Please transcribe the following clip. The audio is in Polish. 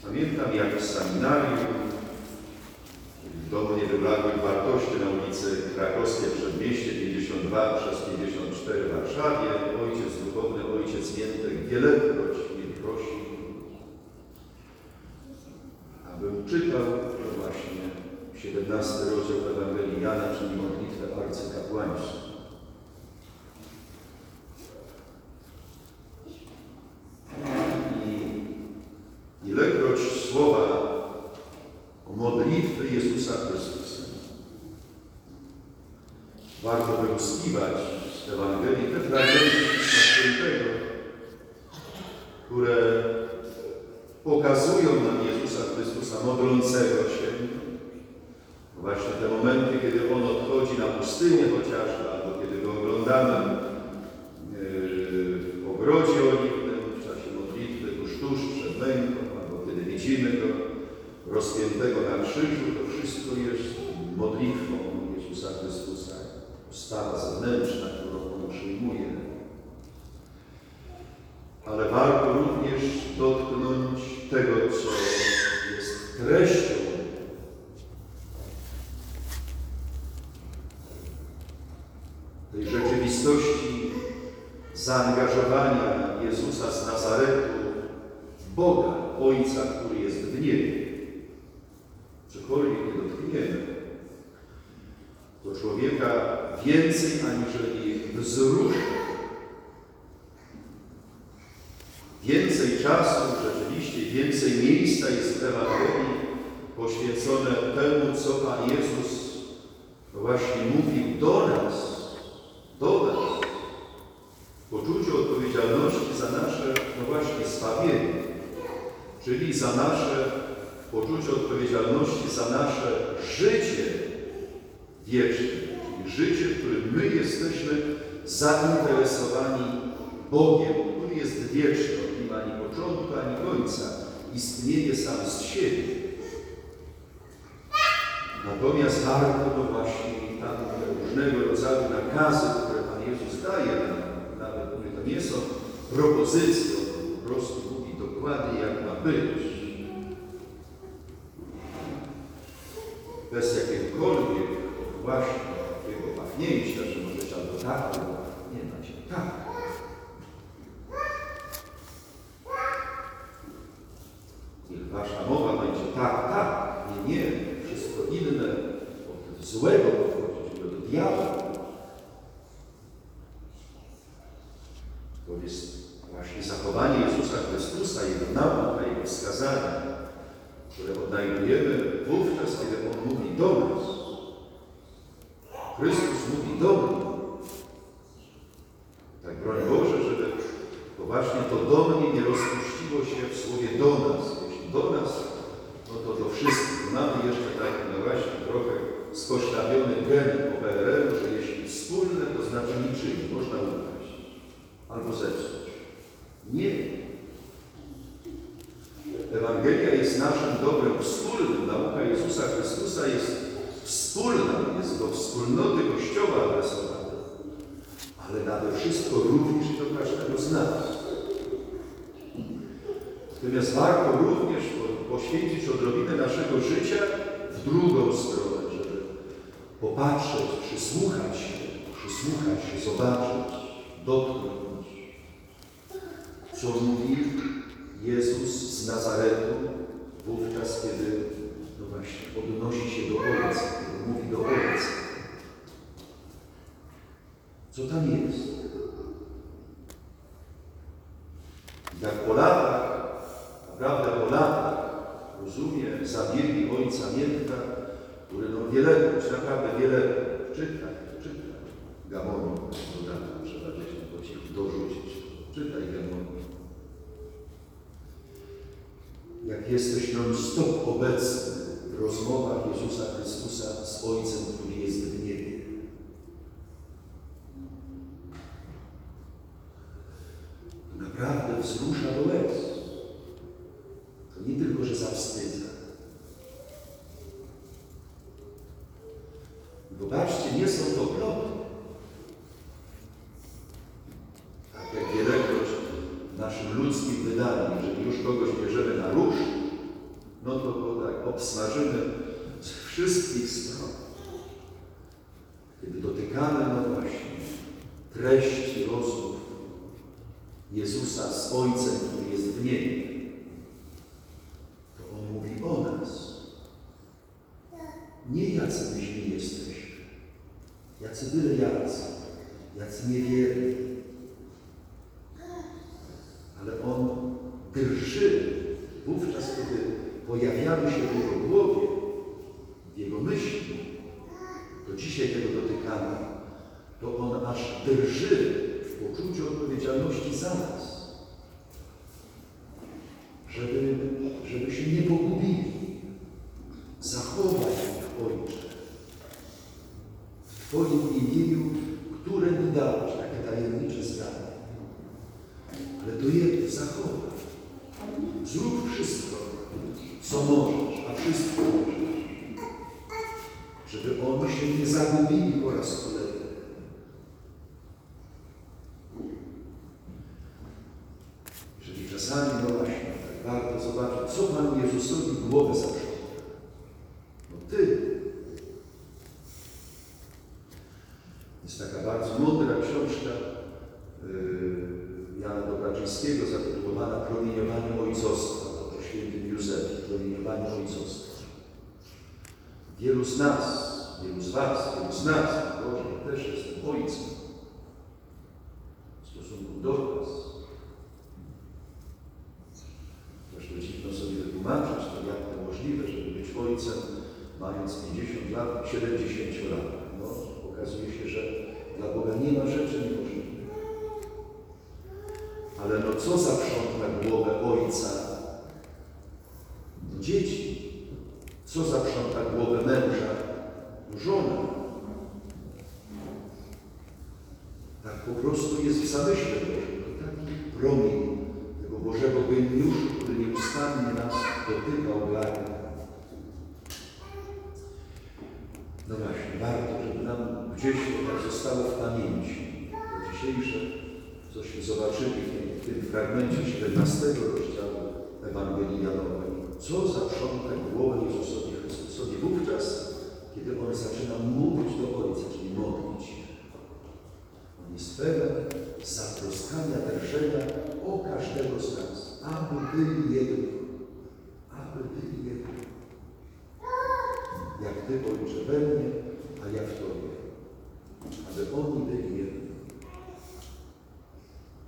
Pamiętam, jak w seminarium, w domu niewybladłych wartości na ulicy Krakowskiej Przedmieście 52 przez 54 w Warszawie, ojciec duchowny, ojciec Miętek wielekroć mnie prosił, abym czytał właśnie 17 rozdział Ewangelii Jana, czyli modlitwę arcykapłańską. Ilekroć słowa o modlitwie Jezusa Chrystusa warto wyłuskiwać z Ewangelii te fragmenty Świętego, które pokazują nam Jezusa Chrystusa modlącego się. Właśnie te momenty, kiedy On odchodzi na pustynię chociażby, albo kiedy go oglądamy w ogrodzie oliwnym, w czasie modlitwy tuż przed męką, albo kiedy widzimy go rozpiętego na krzyżu, to wszystko jest modlitwą Jezusa Chrystusa. Postawa zewnętrzna, którą On przyjmuje. Ale warto również dotknąć tego, co jest treścią tej rzeczywistości zaangażowania Jezusa z Nazaretu w Boga, Ojca, który jest w niebie. Cokolwiek nie dotkniemy, to człowieka więcej aniżeli wzrusza. Więcej czasu, rzeczywiście więcej miejsca jest w Ewangelii poświęcone temu, co Pan Jezus właśnie mówił do nas, w poczuciu odpowiedzialności za nasze, właśnie zbawienie, czyli za nasze poczucie odpowiedzialności za nasze życie wieczne, czyli życie, w którym my jesteśmy zainteresowani Bogiem, który jest wieczny, nie ma ani początku, ani końca, istnieje sam z siebie. Natomiast warto to właśnie tam różnego rodzaju nakazy, które Pan Jezus daje nam, nawet które to nie są propozycje, on po prostu mówi dokładnie, jak ma być. Bez jakiegokolwiek właśnie takiego pachnięcia, że możecie albo tak, albo nie macie tak. Niech wasza mowa będzie tak, tak, nie, wszystko inne od złego pochodzić, od diabła. To jest właśnie zachowanie Jezusa Chrystusa, Jego nauka, Jego wskazania, które odnajdujemy wówczas, kiedy On mówi do nas. Chrystus mówi do mnie. Tak broń Boże, żeby to właśnie to do mnie nie rozpuściło się w słowie do nas. Jeśli do nas, no to do wszystkich. Mamy jeszcze taki, no właśnie, trochę skosztawiony gen po PRL-u, że jeśli wspólne, to znaczy niczyim. Można ukraść albo zepsuć. Nie. Ewangelia jest naszym dobrem wspólnym. Nauka Jezusa Chrystusa jest wspólna, jest do wspólnoty Kościoła adresowana, ale nade wszystko również do każdego z nas. Natomiast warto również poświęcić odrobinę naszego życia w drugą stronę, żeby popatrzeć, przysłuchać się, zobaczyć, dotknąć, co mówi Jezus z Nazaretu wówczas, kiedy no właśnie odnosi się do Ojca, kiedy mówi do Ojca. Co tam jest? Jak po latach, naprawdę po latach, rozumie zabiegi Ojca Miętka, który no wielekroć, naprawdę wielekroć, czytaj, Gamonie, dodam, trzeba gdzieś po cichu dorzucić, czytaj Gamonie. Jak jesteś non-stop obecny w rozmowach Jezusa Chrystusa z Ojcem, który jest w niebie. Naprawdę wzrusza do łez. To nie tylko, że zawstydza. Zobaczcie, nie są to plotki. Tak jak wielekroć w naszym ludzkim wydaniu, jeżeli już kogoś bierzemy na róż, no to go tak obsmażymy z wszystkich stron. Kiedy dotykamy, no właśnie, treści rozmów Jezusa z Ojcem, który jest w niebie, to On mówi o nas. Nie jacy my źli jesteśmy, jacy byle jacy niewierni. Ale On drży wówczas, kiedy pojawiamy się w Jego głowie, w Jego myśli, to dzisiaj tego dotykamy, to On aż drży w poczuciu odpowiedzialności za nas, żeby się nie pogubili. Zachowaj ich, Ojcze, w Twoim imieniu, które mi dałeś, takie tajemnicze zdanie. Ale to jedno, zachowaj. Zrób wszystko, co możesz, a wszystko możesz, żeby oni się nie zagubili po raz kolejny. Jeżeli czasami, no właśnie, tak warto zobaczyć, co Panu Jezusowi głowę zaprząta. No Ty. Jest taka bardzo mądra książka Jana Dobraczyńskiego zatytułowana Promieniowanie Ojcostwa, o świętym Józefie, Promieniowanie Ojcostwa. Wielu z nas, wielu z was, wielu z nas, Boże, ja też jestem ojcem w stosunku do was. Zresztą dziwno sobie wytłumaczyć, to jak to możliwe, żeby być ojcem, mając 50 lat, 70 lat. No, okazuje się, że dla Boga nie ma rzeczy niemożliwych. Ale no co zaprząta głowę ojca? No dzieci. Co zaprząta głowę męża? No żona. Tak po prostu jest w zamyśle Bożym. To taki promień tego Bożego geniuszu, który nieustannie nas dotyka, ogarnia. No właśnie, warto, żeby nam gdzieś to tak zostało w pamięci. To dzisiejsze, cośmy zobaczyli w tym fragmencie 17 rozdziału Ewangelii Janowej. Co zaprząta głowę Jezusowi Chrystusowi wówczas, kiedy On zaczyna mówić do Ojca, czyli modlić się. On jest pełen zatroskania, drżenia o każdego z nas, aby byli Jego